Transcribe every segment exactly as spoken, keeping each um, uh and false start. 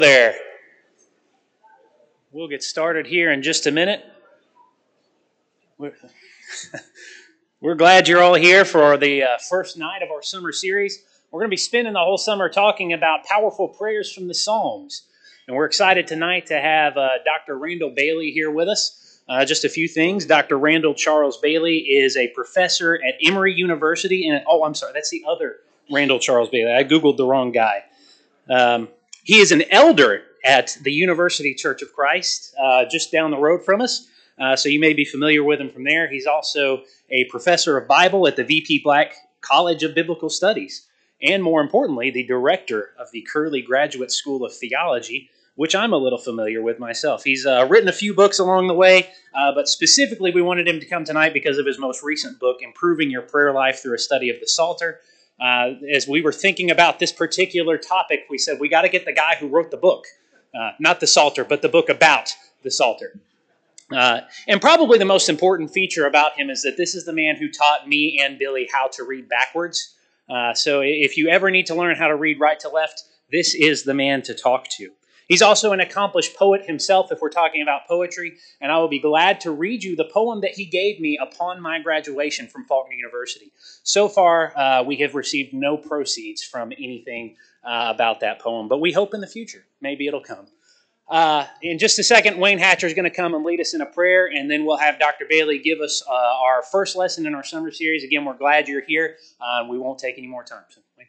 There. We'll get started here in just a minute. We're, we're glad you're all here for the uh, first night of our summer series. We're going to be spending the whole summer talking about powerful prayers from the Psalms. And we're excited tonight to have uh, Doctor Randall Bailey here with us. Uh, just a few things. Doctor Randall Charles Bailey is a professor at Emory University. And oh, I'm sorry, that's the other Randall Charles Bailey. I Googled the wrong guy. Um, he is an elder at the University Church of Christ, uh, just down the road from us. Uh, so you may be familiar with him from there. He's also a professor of Bible at the V P Black College of Biblical Studies. And more importantly, the director of the Curley Graduate School of Theology, which I'm a little familiar with myself. He's uh, written a few books along the way, uh, but specifically we wanted him to come tonight because of his most recent book, Improving Your Prayer Life Through a Study of the Psalter. Uh, as we were thinking about this particular topic, we said we got to get the guy who wrote the book, uh, not the Psalter, but the book about the Psalter. Uh, and probably the most important feature about him is that this is the man who taught me and Billy how to read backwards. Uh, so if you ever need to learn how to read right to left, this is the man to talk to. He's also an accomplished poet himself, if we're talking about poetry, and I will be glad to read you the poem that he gave me upon my graduation from Faulkner University. So far, uh, we have received no proceeds from anything uh, about that poem, but we hope in the future, maybe it'll come. Uh, in just a second, Wayne Hatcher is going to come and lead us in a prayer, and then we'll have Doctor Bailey give us uh, our first lesson in our summer series. Again, we're glad you're here. Uh, we won't take any more time. So, Wayne.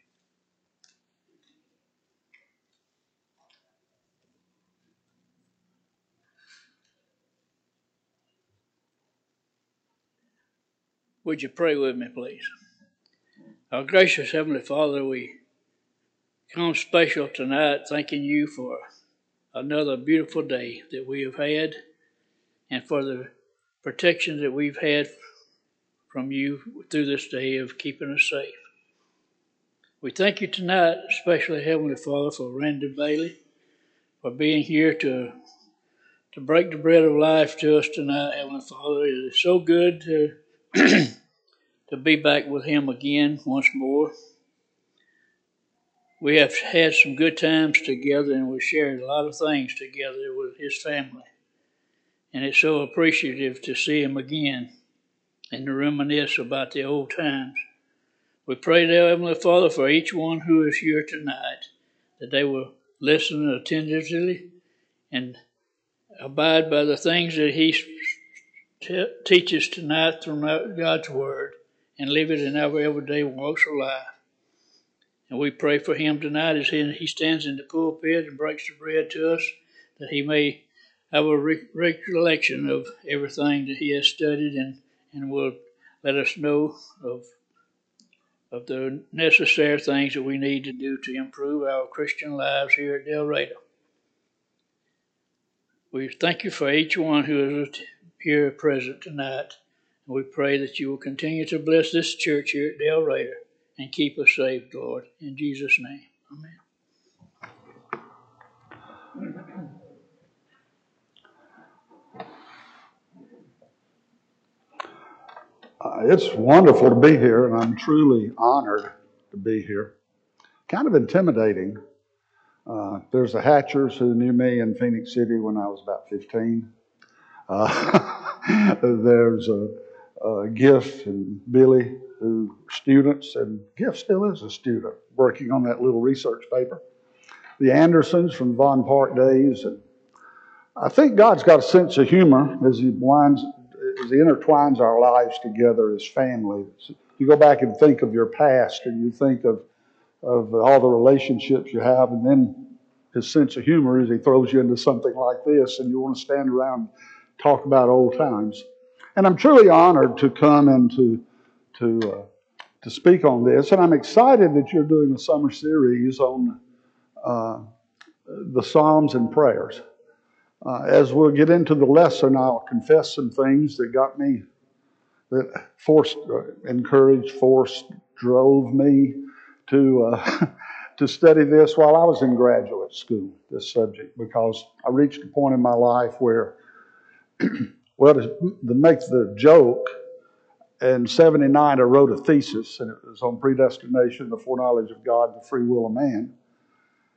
Would you pray with me, please? Our gracious Heavenly Father, we come special tonight thanking you for another beautiful day that we have had and for the protection that we've had from you through this day of keeping us safe. We thank you tonight, especially Heavenly Father, for Randy Bailey, for being here to, to break the bread of life to us tonight, Heavenly Father. It is so good to to be back with him again once more. We have had some good times together, and we've shared a lot of things together with his family. And it's so appreciative to see him again and to reminisce about the old times. We pray, dear Heavenly Father, for each one who is here tonight, that they will listen attentively and abide by the things that he t- teaches tonight from God's Word, and live it in our everyday walks of life. And we pray for him tonight as he stands in the pulpit and breaks the bread to us, that he may have a re- recollection of everything that he has studied and, and will let us know of, of the necessary things that we need to do to improve our Christian lives here at Del Rado. We thank you for each one who is here present tonight. We pray that you will continue to bless this church here at Del Rado and keep us safe, Lord. In Jesus' name, amen. Uh, it's wonderful to be here, and I'm truly honored to be here. Kind of intimidating. Uh, there's the Hatchers who knew me in Phoenix City when I was about fifteen. Uh, there's a, a Gift and Billy, who are students, and Gift still is a student working on that little research paper. The Andersons from Von Park days. And I think God's got a sense of humor as He winds, as He intertwines our lives together as family. You go back and think of your past, and you think of of all the relationships you have, and then His sense of humor is He throws you into something like this, and you want to stand around and talk about old times. And I'm truly honored to come and to to uh, to speak on this, and I'm excited that you're doing a summer series on uh, the Psalms and prayers. Uh, as we'll get into the lesson, I'll confess some things that got me, that forced, uh, encouraged, forced, drove me to uh, to study this while I was in graduate school, this subject, because I reached a point in my life where, well, to, to make the joke, in seventy-nine I wrote a thesis, and it was on predestination, the foreknowledge of God, the free will of man.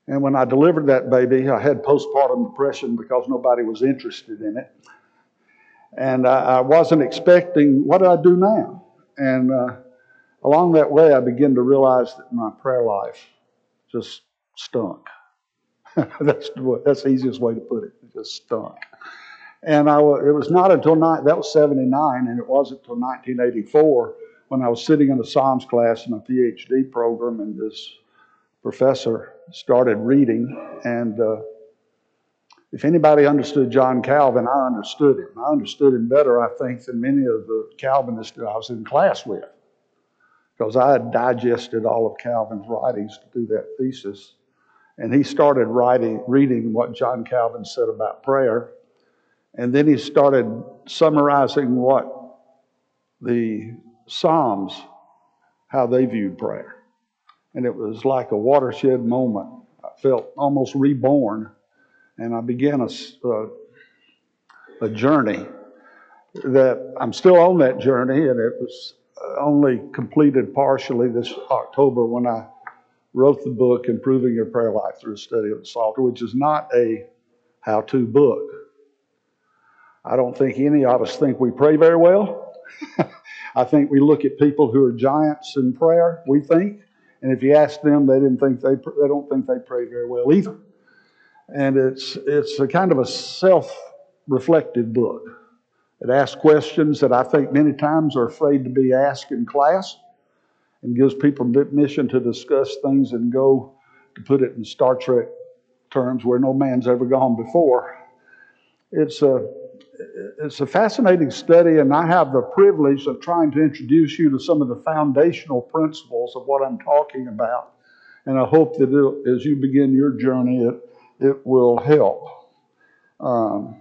And when I delivered that baby, I had postpartum depression because nobody was interested in it. And I, I wasn't expecting, what do I do now? And uh, along that way, I began to realize that my prayer life just stunk. that's, that's the easiest way to put it. It just stunk. And I, it was not until, that was seventy-nine, and it wasn't until nineteen eighty-four when I was sitting in a Psalms class in a P H D program, and this professor started reading, and uh, if anybody understood John Calvin, I understood him. I understood him better, I think, than many of the Calvinists that I was in class with, because I had digested all of Calvin's writings to do that thesis. And he started writing, reading what John Calvin said about prayer, and then he started summarizing what the Psalms, how they viewed prayer. And it was like a watershed moment. I felt almost reborn. And I began a, uh, a journey that I'm still on that journey, and it was only completed partially this October when I wrote the book, Improving Your Prayer Life Through a Study of the Psalter, which is not a how-to book. I don't think any of us think we pray very well. I think we look at people who are giants in prayer, we think, and if you ask them, they didn't think they they don't think they pray very well either. And it's it's a kind of a self-reflective book. It asks questions that I think many times are afraid to be asked in class, and gives people permission to discuss things and go, to put it in Star Trek terms, where no man's ever gone before. It's a It's a fascinating study, and I have the privilege of trying to introduce you to some of the foundational principles of what I'm talking about. And I hope that it, as you begin your journey, it, it will help. Um,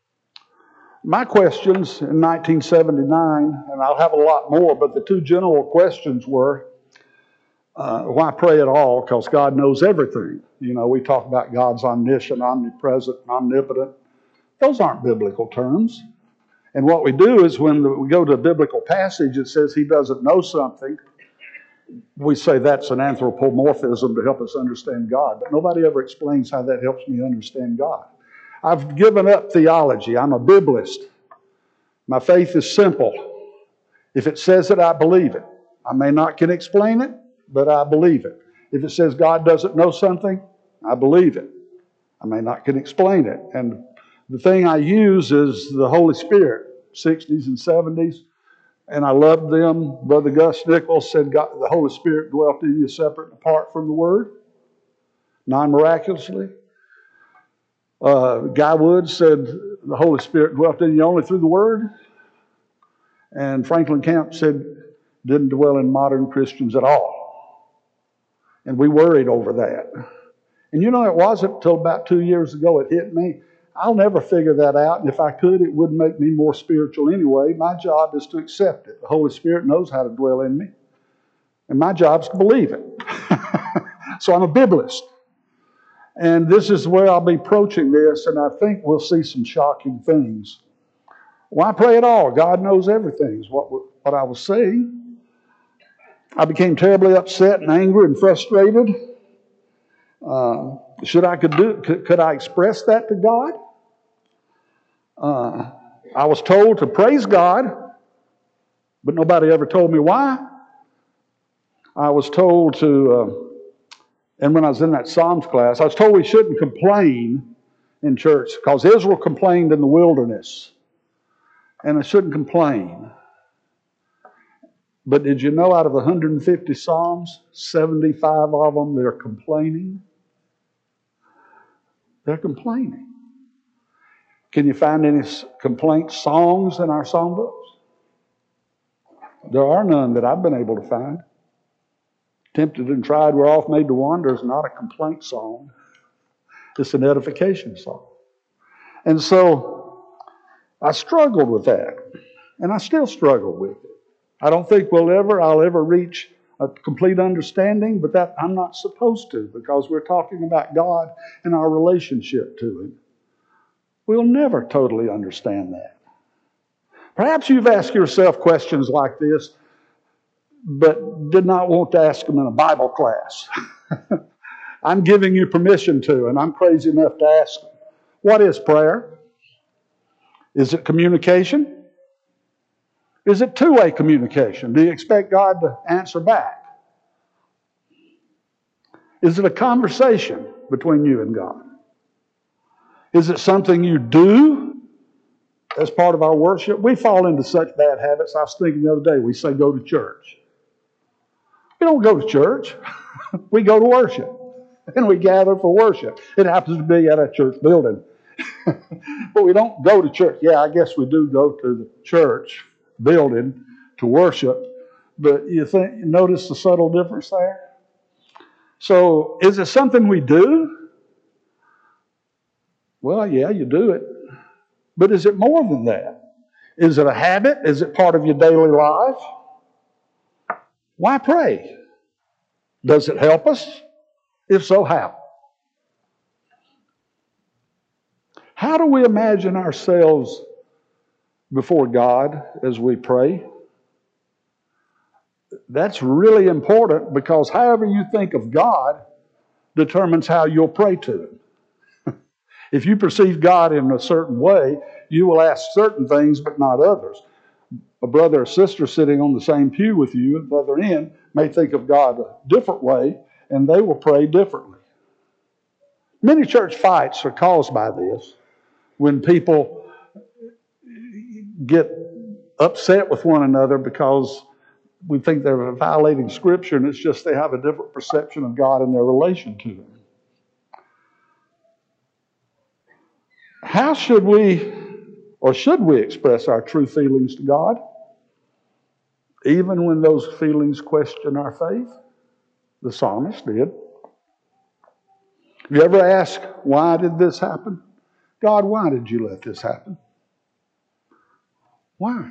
my questions in nineteen seventy-nine, and I'll have a lot more, but the two general questions were, uh, why pray at all? Because God knows everything. You know, we talk about God's omniscient, omnipresent, omnipotent. Those aren't biblical terms. And what we do is when we go to a biblical passage that says he doesn't know something, we say that's an anthropomorphism to help us understand God. But nobody ever explains how that helps me understand God. I've given up theology. I'm a biblist. My faith is simple. If it says it, I believe it. I may not can explain it, but I believe it. If it says God doesn't know something, I believe it. I may not can explain it. And the thing I use is the Holy Spirit, sixties and seventies, and I loved them. Brother Gus Nichols said God, the Holy Spirit dwelt in you separate and apart from the Word, non-miraculously. Uh, Guy Wood said the Holy Spirit dwelt in you only through the Word. And Franklin Camp said didn't dwell in modern Christians at all. And we worried over that. And you know, it wasn't until about two years ago it hit me. I'll never figure that out, and if I could, it wouldn't make me more spiritual anyway. My job is to accept it. The Holy Spirit knows how to dwell in me, and my job is to believe it. So I'm a biblist. And this is where I'll be approaching this, and I think we'll see some shocking things. Why pray at all? God knows everything, is what, what I was saying. I became terribly upset and angry and frustrated. Uh, should I could do could, could I express that to God? Uh, I was told to praise God, but nobody ever told me why. I was told to, uh, and when I was in that Psalms class, I was told we shouldn't complain in church because Israel complained in the wilderness, and I shouldn't complain. But did you know out of the one hundred fifty Psalms, seventy-five of them, they're complaining? They're complaining. Can you find any complaint songs in our songbooks? There are none that I've been able to find. Tempted and tried, we're oft made to wander is not a complaint song. It's an edification song. And so I struggled with that. And I still struggle with it. I don't think we'll ever, I'll ever reach a complete understanding, but that I'm not supposed to, because we're talking about God and our relationship to Him. We'll never totally understand that. Perhaps you've asked yourself questions like this, but did not want to ask them in a Bible class. I'm giving you permission to, and I'm crazy enough to ask them. What is prayer? Is it communication? Is it two-way communication? Do you expect God to answer back? Is it a conversation between you and God? Is it something you do as part of our worship? We fall into such bad habits. I was thinking the other day, we say go to church. We don't go to church. We go to worship. And we gather for worship. It happens to be at a church building. But we don't go to church. Yeah, I guess we do go to the church building to worship. But you think, you notice the subtle difference there? So, is it something we do? Well, yeah, you do it. But is it more than that? Is it a habit? Is it part of your daily life? Why pray? Does it help us? If so, how? How do we imagine ourselves before God as we pray? That's really important, because however you think of God determines how you'll pray to Him. If you perceive God in a certain way, you will ask certain things but not others. A brother or sister sitting on the same pew with you at the other end may think of God a different way, and they will pray differently. Many church fights are caused by this. When people get upset with one another because we think they're violating Scripture, and it's just they have a different perception of God in their relation to Him. How should we, or should we express our true feelings to God, even when those feelings question our faith? The psalmist did. Have you ever asked, why did this happen? God, why did you let this happen? Why?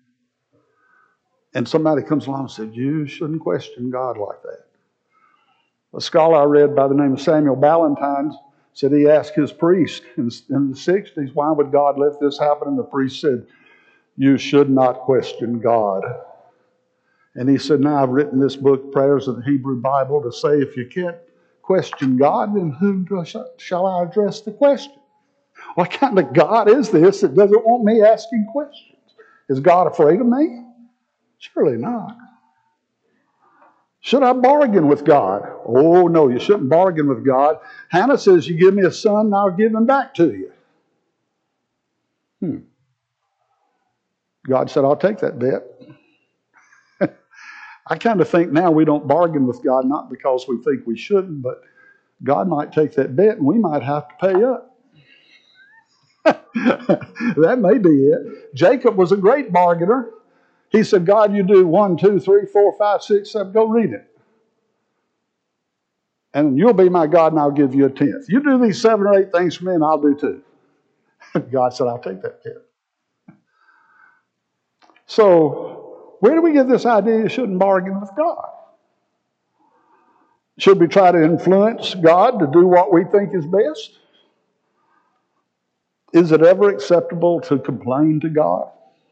And somebody comes along and says, you shouldn't question God like that. A scholar I read by the name of Samuel Ballantyne said he asked his priest in, in the sixties, why would God let this happen? And the priest said, you should not question God. And he said, now I've written this book, Prayers of the Hebrew Bible, to say if you can't question God, then whom shall I address the question? What kind of God is this that doesn't want me asking questions? Is God afraid of me? Surely not. Should I bargain with God? Oh, no, you shouldn't bargain with God. Hannah says, you give me a son, and I'll give him back to you. Hmm. God said, I'll take that bet. I kind of think now we don't bargain with God, not because we think we shouldn't, but God might take that bet and we might have to pay up. That may be it. Jacob was a great bargainer. He said, God, you do one, two, three, four, five, six, seven. Go read it. And you'll be my God and I'll give you a tenth. You do these seven or eight things for me and I'll do two. God said, I'll take that tenth. So, where do we get this idea you shouldn't bargain with God? Should we try to influence God to do what we think is best? Is it ever acceptable to complain to God?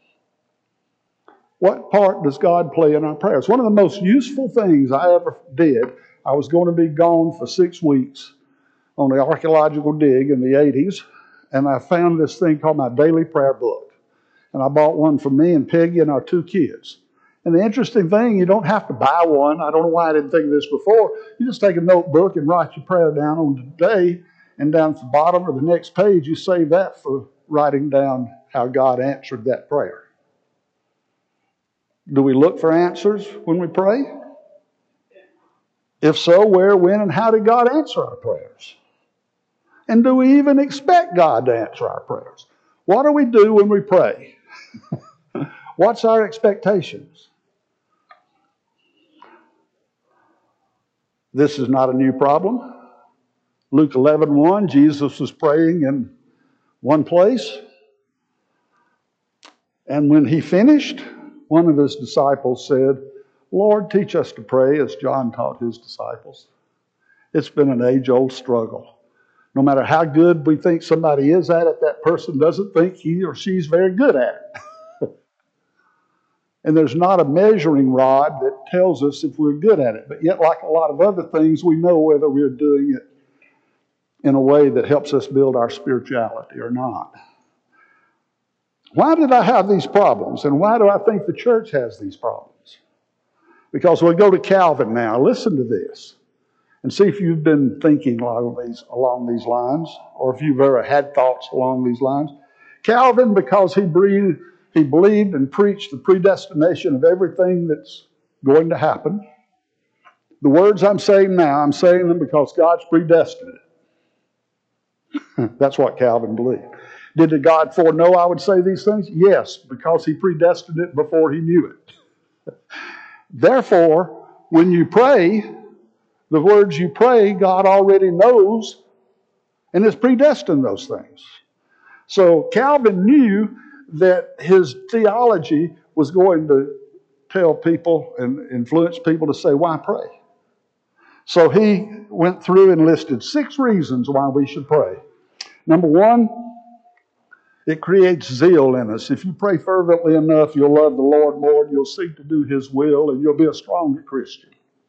What part does God play in our prayers? One of the most useful things I ever did, I was going to be gone for six weeks on the archaeological dig in the eighties, and I found this thing called my daily prayer book. And I bought one for me and Peggy and our two kids. And the interesting thing, you don't have to buy one. I don't know why I didn't think of this before. You just take a notebook and write your prayer down on today, and down at the bottom or the next page, you save that for writing down how God answered that prayer. Do we look for answers when we pray? If so, where, when, and how did God answer our prayers? And do we even expect God to answer our prayers? What do we do when we pray? What's our expectations? This is not a new problem. Luke eleven one, Jesus was praying in one place. And when he finished, one of his disciples said, Lord, teach us to pray as John taught his disciples. It's been an age-old struggle. No matter how good we think somebody is at it, that person doesn't think he or she's very good at it. And there's not a measuring rod that tells us if we're good at it. But yet, like a lot of other things, we know whether we're doing it in a way that helps us build our spirituality or not. Why did I have these problems? And why do I think the church has these problems? Because we'll go to Calvin now. Listen to this. And see if you've been thinking along these, along these lines, or if you've ever had thoughts along these lines. Calvin, because he breathed, he believed and preached the predestination of everything that's going to happen. The words I'm saying now, I'm saying them because God's predestined it. That's what Calvin believed. Did God foreknow I would say these things? Yes, because he predestined it before he knew it. Therefore, when you pray, the words you pray, God already knows and has predestined those things. So Calvin knew that his theology was going to tell people and influence people to say, why pray? So he went through and listed six reasons why we should pray. Number one, it creates zeal in us. If you pray fervently enough, you'll love the Lord more, you'll seek to do His will, and you'll be a stronger Christian.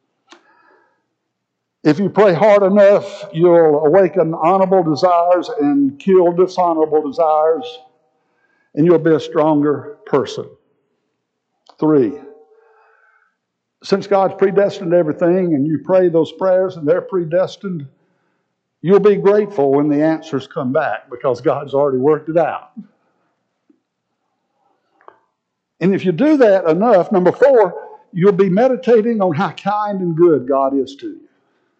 If you pray hard enough, you'll awaken honorable desires and kill dishonorable desires, and you'll be a stronger person. Three, since God's predestined everything and you pray those prayers and they're predestined, you'll be grateful when the answers come back because God's already worked it out. And if you do that enough, number four, you'll be meditating on how kind and good God is to you.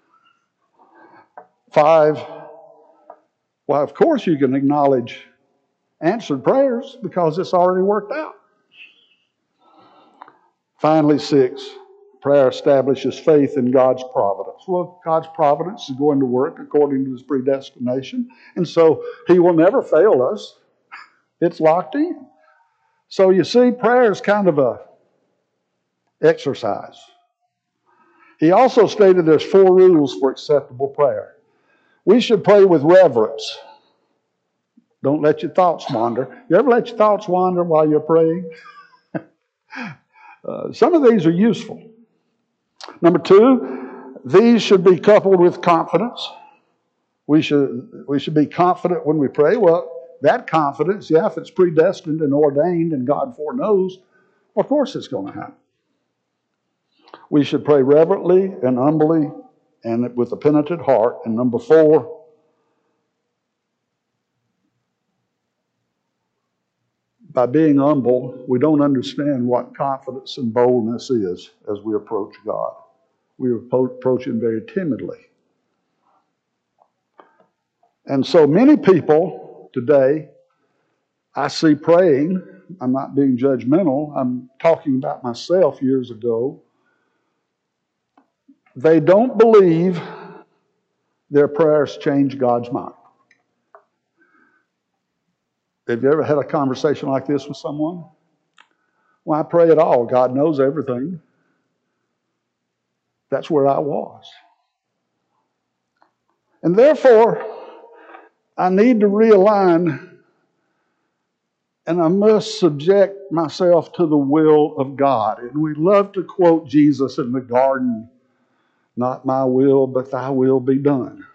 Five, well, of course you can acknowledge answered prayers because it's already worked out. Finally, six, prayer establishes faith in God's providence. Well, God's providence is going to work according to His predestination, and so He will never fail us. It's locked in. So you see, prayer is kind of a exercise. He also stated there's four rules for acceptable prayer. We should pray with reverence. Don't let your thoughts wander. You ever let your thoughts wander while you're praying? uh, some of these are useful. Number two, these should be coupled with confidence. We should, we should be confident when we pray. Well, that confidence, yeah, if it's predestined and ordained and God foreknows, of course it's going to happen. We should pray reverently and humbly and with a penitent heart. And number four, by being humble, we don't understand what confidence and boldness is as we approach God. We approach Him very timidly. And so many people today, I see praying. I'm not being judgmental. I'm talking about myself years ago. They don't believe their prayers change God's mind. Have you ever had a conversation like this with someone? Well, I pray at all. God knows everything. That's where I was. And therefore, I need to realign, and I must subject myself to the will of God. And we love to quote Jesus in the garden, not my will, but thy will be done.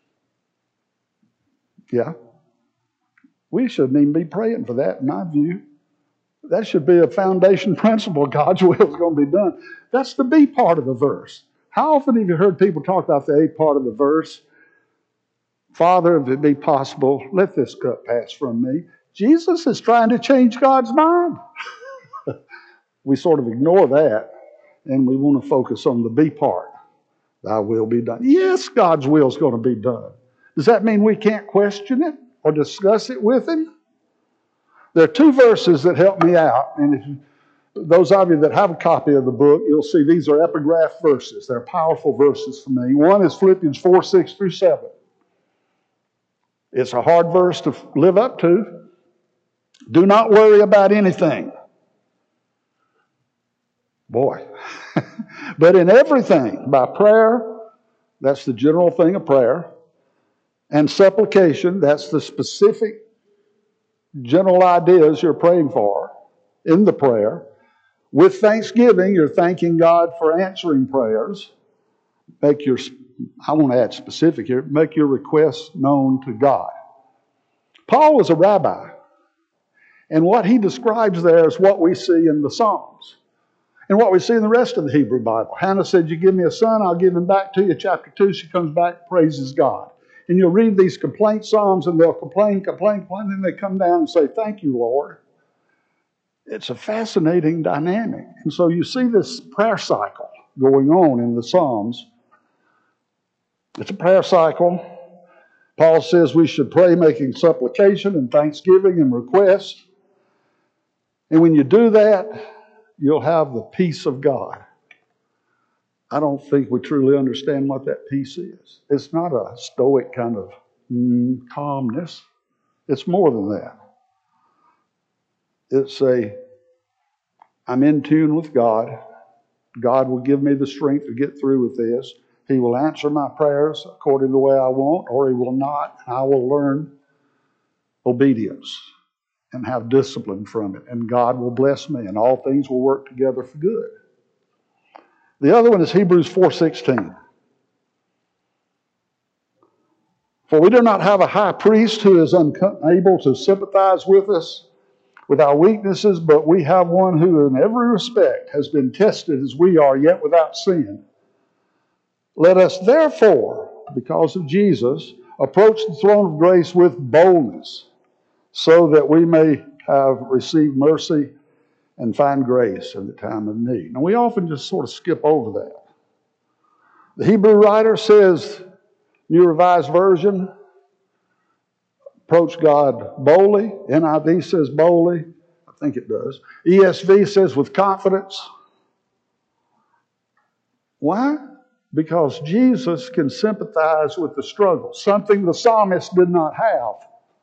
Yeah. We shouldn't even be praying for that, in my view. That should be a foundation principle. God's will is going to be done. That's the B part of the verse. How often have you heard people talk about the A part of the verse? Father, if it be possible, let this cup pass from me. Jesus is trying to change God's mind. We sort of ignore that, and we want to focus on the B part. Thy will be done. Yes, God's will is going to be done. Does that mean we can't question it or discuss it with Him? There are two verses that help me out, and if you, those of you that have a copy of the book, you'll see these are epigraph verses. They're powerful verses for me. One is Philippians four, six through seven. It's a hard verse to live up to. Do not worry about anything. Boy. But in everything, by prayer, that's the general thing of prayer, and supplication, that's the specific general ideas you're praying for in the prayer, With thanksgiving, you're thanking God for answering prayers. Make your, I want to add specific here, make your requests known to God. Paul was a rabbi, and what he describes there is what we see in the Psalms and what we see in the rest of the Hebrew Bible. Hannah said, you give me a son, I'll give him back to you. Chapter two, she comes back, praises God. And you'll read these complaint psalms, and they'll complain, complain, complain, and then they come down and say, thank you, Lord. It's a fascinating dynamic. And so you see this prayer cycle going on in the Psalms. It's a prayer cycle. Paul says we should pray making supplication and thanksgiving and request. And when you do that, you'll have the peace of God. I don't think we truly understand what that peace is. It's not a stoic kind of mm, calmness. It's more than that. It's a, I'm in tune with God. God will give me the strength to get through with this. He will answer my prayers according to the way I want, or He will not. I will learn obedience and have discipline from it. And God will bless me, and all things will work together for good. The other one is Hebrews four sixteen. For we do not have a high priest who is unable to sympathize with us, with our weaknesses, but we have one who in every respect has been tested as we are, yet without sin. Let us therefore, because of Jesus, approach the throne of grace with boldness, so that we may have received mercy and find grace in the time of need. Now, we often just sort of skip over that. The Hebrew writer says, New Revised Version, approach God boldly. N I V says boldly. I think it does. E S V says with confidence. Why? Because Jesus can sympathize with the struggle, something the psalmist did not have.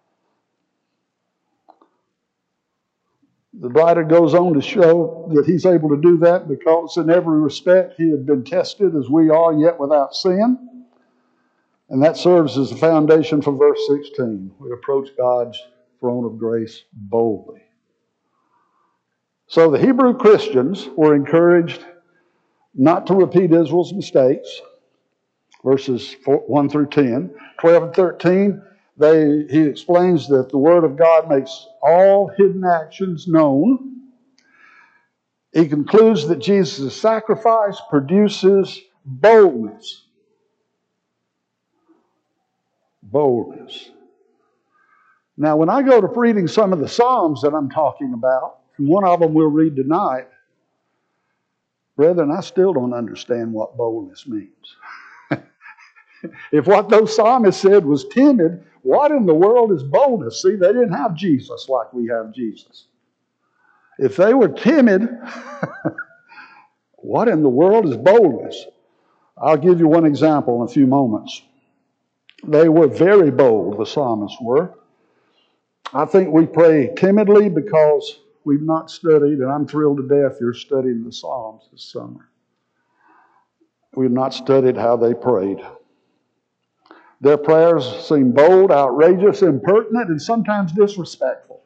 The writer goes on to show that he's able to do that because in every respect he had been tested as we are, yet without sin. And that serves as the foundation for verse sixteen. We approach God's throne of grace boldly. So the Hebrew Christians were encouraged not to repeat Israel's mistakes. Verses one through ten. twelve and thirteen, they, he explains that the Word of God makes all hidden actions known. He concludes that Jesus' sacrifice produces boldness. Boldness. Now, when I go to reading some of the Psalms that I'm talking about, and one of them we'll read tonight, brethren, I still don't understand what boldness means. If what those psalmists said was timid, what in the world is boldness? See, they didn't have Jesus like we have Jesus. If they were timid, what in the world is boldness? I'll give you one example in a few moments. They were very bold, the psalmists were. I think we pray timidly because we've not studied, and I'm thrilled to death you're studying the Psalms this summer. We've not studied how they prayed. Their prayers seem bold, outrageous, impertinent, and sometimes disrespectful.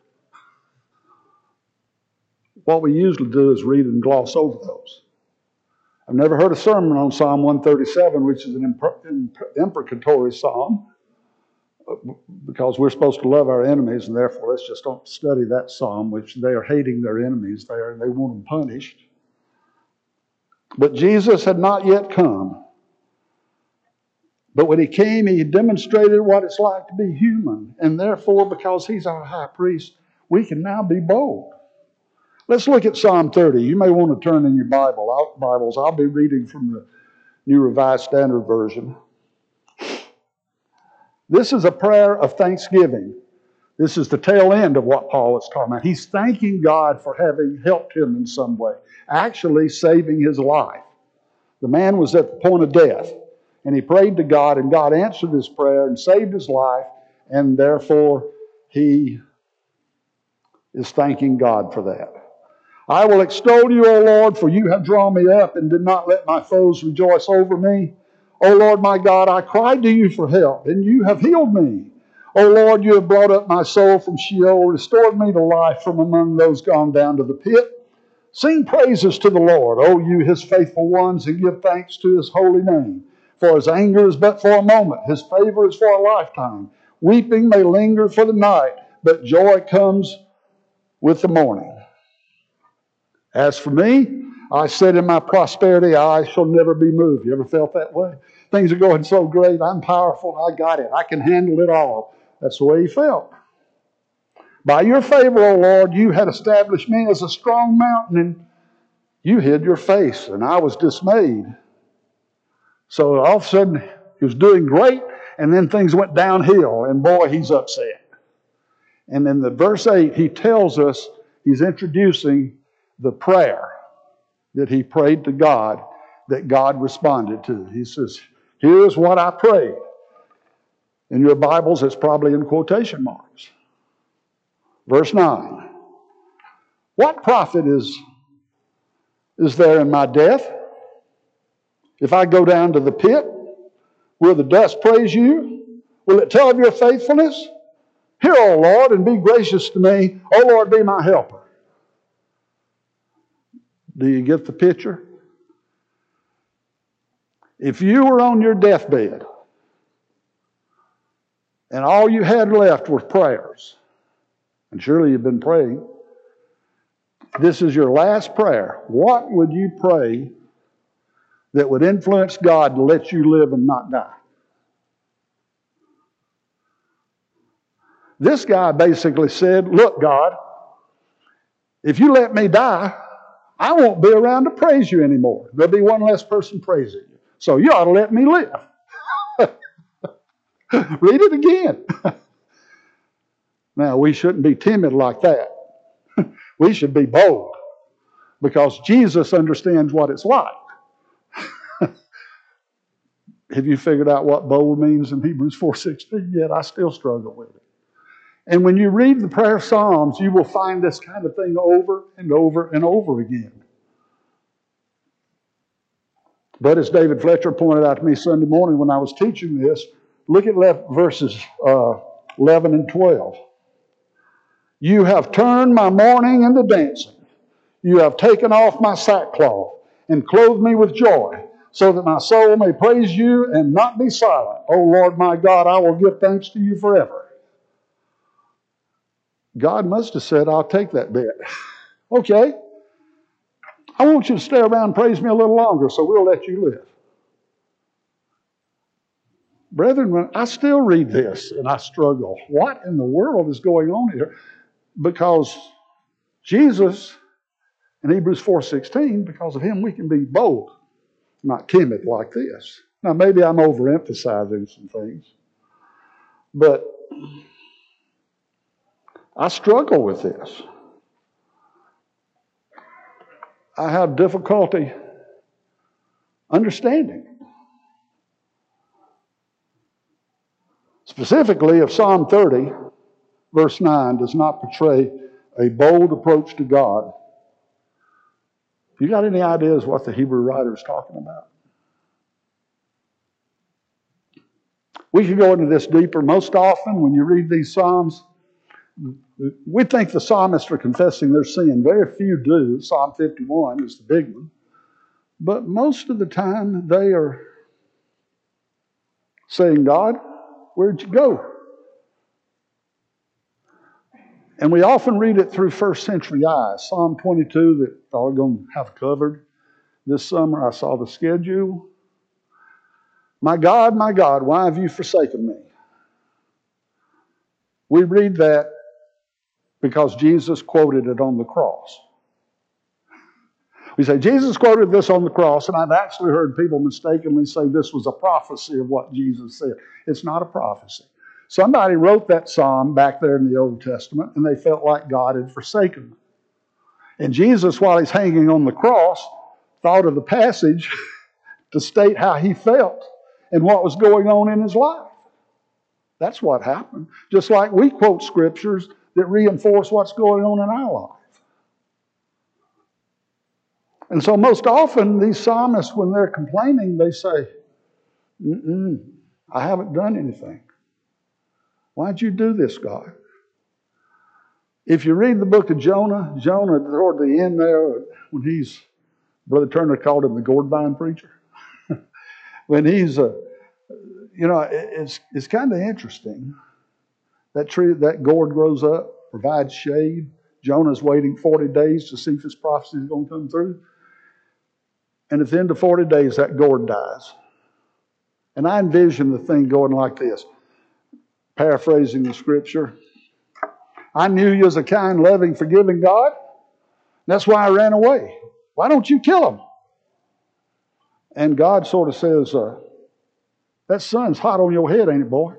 What we usually do is read and gloss over those. I've never heard a sermon on Psalm one thirty-seven, which is an imprecatory psalm, because we're supposed to love our enemies, and therefore let's just don't study that psalm, which they are hating their enemies there, and they want them punished. But Jesus had not yet come. But when He came, He demonstrated what it's like to be human. And therefore, because He's our high priest, we can now be bold. Let's look at Psalm thirty. You may want to turn in your Bible, I'll, Bibles. I'll be reading from the New Revised Standard Version. This is a prayer of thanksgiving. This is the tail end of what Paul is talking about. He's thanking God for having helped him in some way, actually saving his life. The man was at the point of death, and he prayed to God, and God answered his prayer and saved his life, and therefore he is thanking God for that. I will extol you, O Lord, for you have drawn me up and did not let my foes rejoice over me. O Lord my God, I cried to you for help, and you have healed me. O Lord, you have brought up my soul from Sheol, restored me to life from among those gone down to the pit. Sing praises to the Lord, O you his faithful ones, and give thanks to his holy name. For his anger is but for a moment, his favor is for a lifetime. Weeping may linger for the night, but joy comes with the morning. As for me, I said in my prosperity, I shall never be moved. You ever felt that way? Things are going so great, I'm powerful, I got it, I can handle it all. That's the way he felt. By your favor, O Lord, you had established me as a strong mountain, and you hid your face, and I was dismayed. So all of a sudden, he was doing great, and then things went downhill, and boy, he's upset. And in the verse eight, he tells us, he's introducing the prayer that he prayed to God, that God responded to. He says, here's what I prayed. In your Bibles, it's probably in quotation marks. Verse nine. What profit is, is there in my death? If I go down to the pit, will the dust praise you? Will it tell of your faithfulness? Hear, O Lord, and be gracious to me. O Lord, be my helper. Do you get the picture? If you were on your deathbed and all you had left were prayers, and surely you've been praying, this is your last prayer, what would you pray that would influence God to let you live and not die? This guy basically said, look, God, if you let me die, I won't be around to praise you anymore. There'll be one less person praising you. So you ought to let me live. Read it again. Now, we shouldn't be timid like that. We should be bold, because Jesus understands what it's like. Have you figured out what bold means in Hebrews four sixteen yet? I still struggle with it. And when you read the prayer Psalms, you will find this kind of thing over and over and over again. But as David Fletcher pointed out to me Sunday morning when I was teaching this, look at verses uh, eleven and twelve. You have turned my mourning into dancing. You have taken off my sackcloth and clothed me with joy, so that my soul may praise you and not be silent. O Lord my God, I will give thanks to you forever. God must have said, I'll take that bit. Okay. I want you to stay around and praise me a little longer, so we'll let you live. Brethren, when I still read this and I struggle, what in the world is going on here? Because Jesus, in Hebrews four sixteen, because of him we can be bold, not timid like this. Now maybe I'm overemphasizing some things, but I struggle with this. I have difficulty understanding. Specifically, if Psalm thirty, verse nine, does not portray a bold approach to God, you got any ideas what the Hebrew writer is talking about? We could go into this deeper. Most often, when you read these Psalms, we think the psalmists are confessing their sin. Very few do. Psalm fifty-one is the big one. But most of the time, they are saying, God, where'd you go? And we often read it through first century eyes. Psalm twenty-two that we're going to have covered this summer. I saw the schedule. My God, my God, why have you forsaken me? We read that because Jesus quoted it on the cross. We say, Jesus quoted this on the cross, and I've actually heard people mistakenly say this was a prophecy of what Jesus said. It's not a prophecy. Somebody wrote that psalm back there in the Old Testament, and they felt like God had forsaken them. And Jesus, while he's hanging on the cross, thought of the passage to state how he felt and what was going on in his life. That's what happened. Just like we quote scriptures that reinforce what's going on in our life. And so most often these psalmists, when they're complaining, they say, Mm-mm, I haven't done anything. Why'd you do this, God? If you read the book of Jonah, Jonah, toward the end there, when he's, Brother Turner called him the gourd vine preacher. When he's, uh, you know, it's it's kind of interesting. That tree, that gourd grows up, provides shade. Jonah's waiting forty days to see if his prophecy is going to come through. And at the end of forty days, that gourd dies. And I envision the thing going like this, paraphrasing the scripture. I knew you as a kind, loving, forgiving God. That's why I ran away. Why don't you kill him? And God sort of says, uh, that sun's hot on your head, ain't it, boy?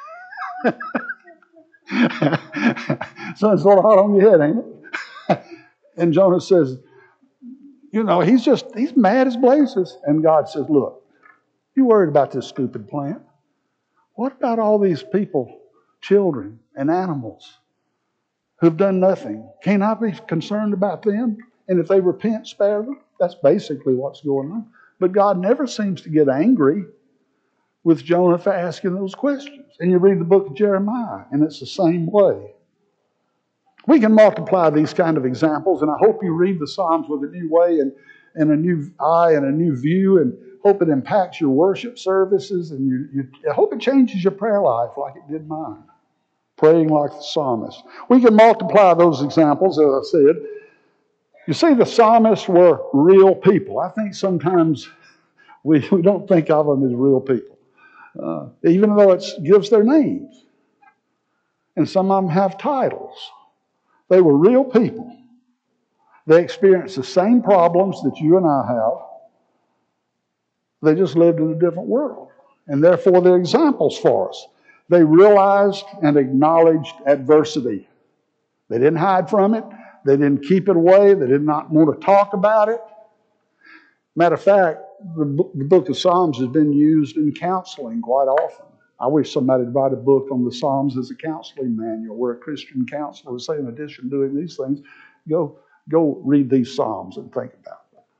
Sun's sort of hot on your head, ain't it? And Jonah says, you know, he's just, he's mad as blazes. And God says, look, you worried about this stupid plant. What about all these people, children and animals, who've done nothing? Can't I be concerned about them? And if they repent, spare them? That's basically what's going on. But God never seems to get angry with Jonah for asking those questions. And you read the book of Jeremiah, and it's the same way. We can multiply these kind of examples, and I hope you read the Psalms with a new way and, and a new eye and a new view, and hope it impacts your worship services, and you, you, I hope it changes your prayer life like it did mine, praying like the psalmist. We can multiply those examples, as I said. You see, the psalmists were real people. I think sometimes we, we don't think of them as real people, uh, even though it gives their names. And some of them have titles. They were real people. They experienced the same problems that you and I have. They just lived in a different world. And therefore, they're examples for us. They realized and acknowledged adversity. They didn't hide from it. They didn't keep it away. They did not want to talk about it. Matter of fact, the, the book of Psalms has been used in counseling quite often. I wish somebody would write a book on the Psalms as a counseling manual where a Christian counselor would say, in addition to doing these things, go, go read these Psalms and think about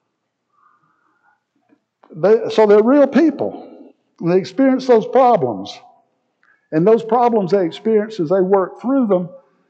them. They, so they're real people. They experience those problems. And those problems they experience as they work through them,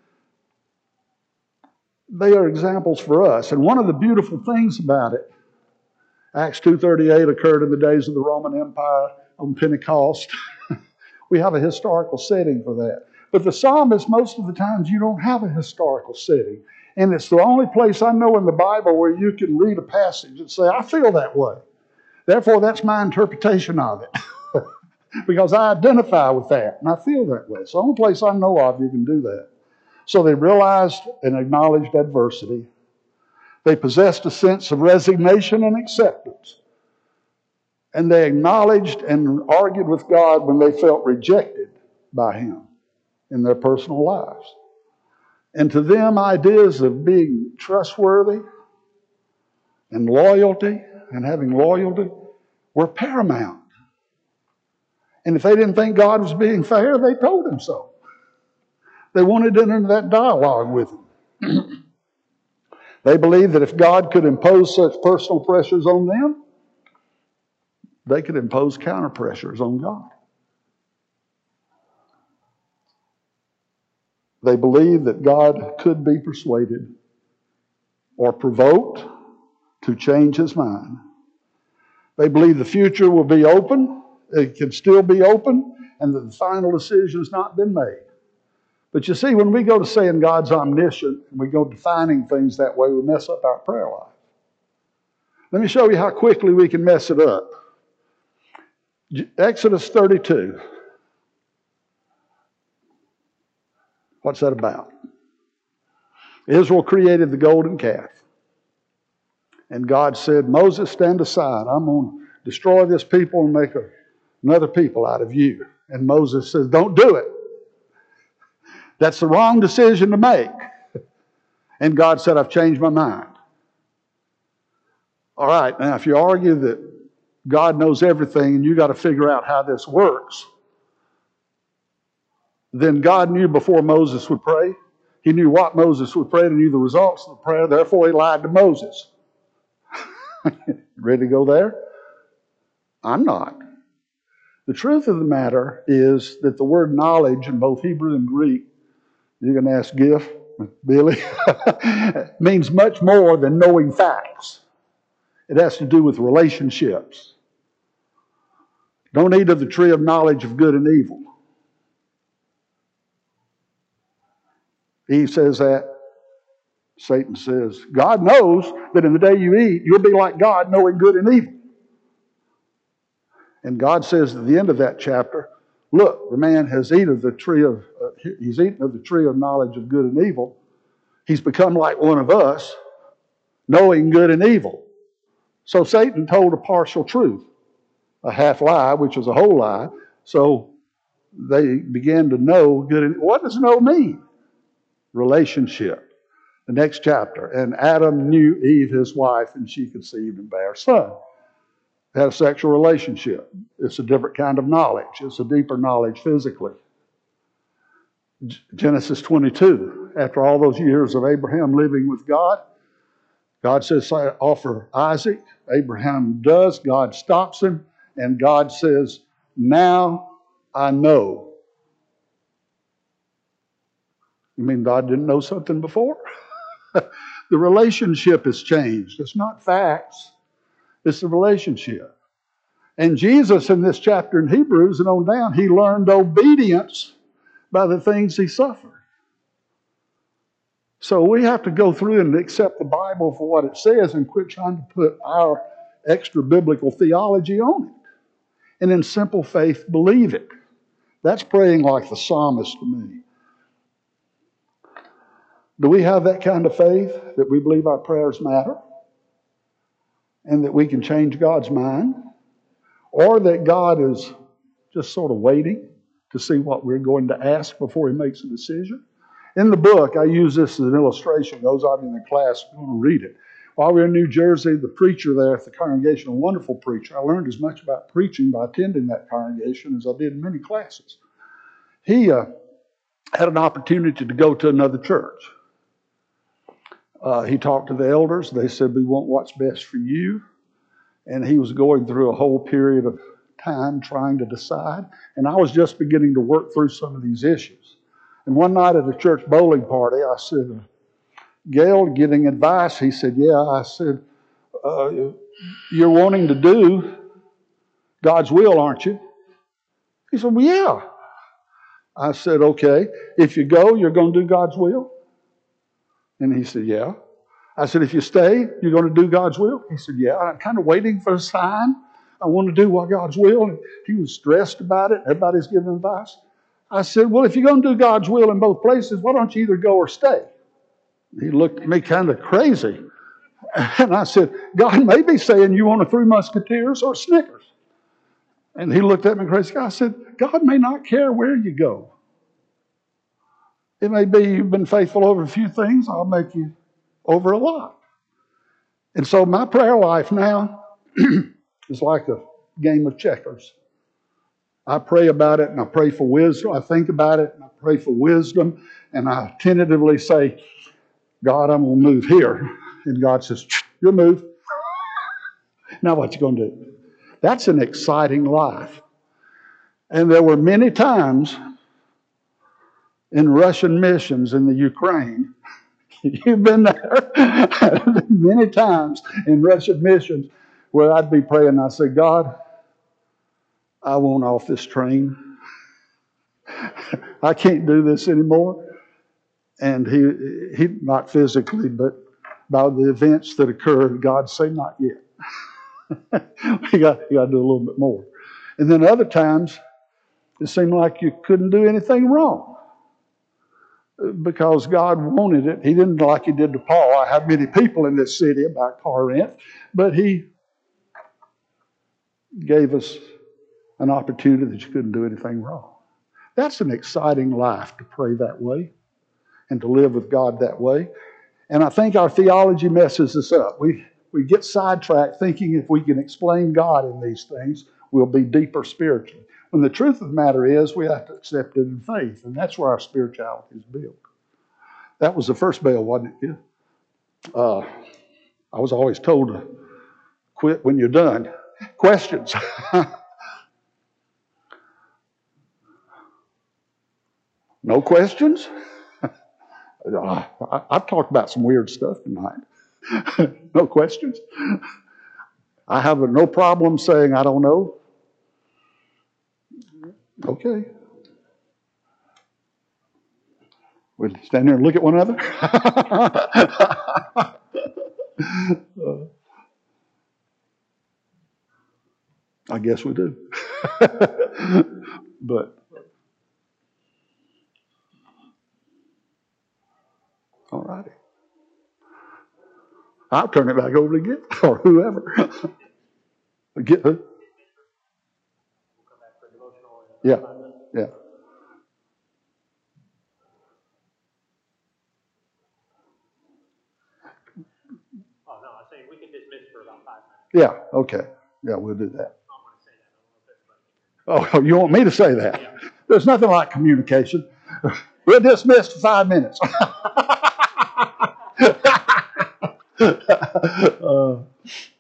they are examples for us. And one of the beautiful things about it, Acts two thirty-eight occurred in the days of the Roman Empire on Pentecost. We have a historical setting for that. But the psalmist, most of the times, you don't have a historical setting. And it's the only place I know in the Bible where you can read a passage and say, I feel that way. Therefore, that's my interpretation of it. Because I identify with that, and I feel that way. It's the only place I know of you can do that. So they realized and acknowledged adversity. They possessed a sense of resignation and acceptance. And they acknowledged and argued with God when they felt rejected by Him in their personal lives. And to them, ideas of being trustworthy and loyalty and having loyalty were paramount. And if they didn't think God was being fair, they told Him so. They wanted to enter into that dialogue with Him. They believed that if God could impose such personal pressures on them, they could impose counter pressures on God. They believed that God could be persuaded or provoked to change His mind. They believed the future will be open, it can still be open, and that the final decision has not been made. But you see, when we go to saying God's omniscient, and we go defining things that way, we mess up our prayer life. Let me show you how quickly we can mess it up. Exodus thirty-two. What's that about? Israel created the golden calf. And God said, Moses, stand aside. I'm going to destroy this people and make a, another people out of you. And Moses says, don't do it. That's the wrong decision to make. And God said, I've changed my mind. All right, now if you argue that God knows everything and you got to figure out how this works, then God knew before Moses would pray. He knew what Moses would pray and knew the results of the prayer. Therefore, He lied to Moses. Ready to go there? I'm not. The truth of the matter is that the word knowledge in both Hebrew and Greek, you can ask Giff, Billy, means much more than knowing facts. It has to do with relationships. Don't eat of the tree of knowledge of good and evil. Eve says that. Satan says, God knows that in the day you eat, you'll be like God, knowing good and evil. And God says at the end of that chapter, look, the man has eaten of the tree of, uh, he's eaten of the tree of knowledge of good and evil. He's become like one of us, knowing good and evil. So Satan told a partial truth, a half lie, which is a whole lie. So they began to know good and evil. What does know mean? Relationship. The next chapter. And Adam knew Eve, his wife, and she conceived and bare a son. They had a sexual relationship. It's a different kind of knowledge. It's a deeper knowledge physically. Genesis twenty-two. After all those years of Abraham living with God, God says, offer Isaac. Abraham does. God stops him. And God says, now I know. You mean God didn't know something before? The relationship has changed. It's not facts. It's the relationship. And Jesus in this chapter in Hebrews and on down, he learned obedience by the things he suffered. So we have to go through and accept the Bible for what it says and quit trying to put our extra biblical theology on it. And in simple faith, believe it. That's praying like the psalmist to me. Do we have that kind of faith that we believe our prayers matter and that we can change God's mind? Or that God is just sort of waiting to see what we're going to ask before he makes a decision? In the book, I use this as an illustration. Those of you in the class are going to read it. While we were in New Jersey, the preacher there at the congregation, a wonderful preacher, I learned as much about preaching by attending that congregation as I did in many classes. He uh, had an opportunity to go to another church. Uh, he talked to the elders. They said, we want what's best for you. And he was going through a whole period of time trying to decide. And I was just beginning to work through some of these issues. And one night at a church bowling party, I said, Gail, getting advice? He said, yeah. I said, uh, you're wanting to do God's will, aren't you? He said, well, yeah. I said, okay. If you go, you're going to do God's will? And he said, yeah. I said, if you stay, you're going to do God's will? He said, yeah. And I'm kind of waiting for a sign. I want to do what God's will. And he was stressed about it. Everybody's giving advice. I said, well, if you're going to do God's will in both places, why don't you either go or stay? He looked at me kind of crazy. And I said, God may be saying you want a Three Musketeers or Snickers. And he looked at me crazy. I said, God may not care where you go. It may be you've been faithful over a few things. I'll make you over a lot. And so my prayer life now is like a game of checkers. I pray about it and I pray for wisdom. I think about it and I pray for wisdom. And I tentatively say, God, I'm going to move here. And God says, you'll move. Now what you going to do? That's an exciting life. And there were many times in Russian missions in the Ukraine. You've been there many times in Russian missions where I'd be praying and I'd say, God, I want off this train. I can't do this anymore. And he, he, not physically, but by the events that occurred, God say, not yet. you got, you got to do a little bit more. And then other times, it seemed like you couldn't do anything wrong because God wanted it. He didn't like he did to Paul. I have many people in this city about car rent, but he gave us an opportunity that you couldn't do anything wrong. That's an exciting life to pray that way and to live with God that way. And I think our theology messes us up. We we get sidetracked thinking if we can explain God in these things, we'll be deeper spiritually. When the truth of the matter is, we have to accept it in faith, and that's where our spirituality is built. That was the first bell, wasn't it? Uh, I was always told to quit when you're done. Questions? No questions? Uh, I, I've talked about some weird stuff tonight. No questions? I have no problem saying I don't know. Okay. We stand there and look at one another. uh, I guess we do. But all righty. I'll turn it back over to Git or whoever. Get who? Yeah, yeah. Oh, no, I was saying we can dismiss for about five minutes. Yeah, okay. Yeah, we'll do that. Oh, you want me to say that? Yeah. There's nothing like communication. We're dismissed for five minutes. uh,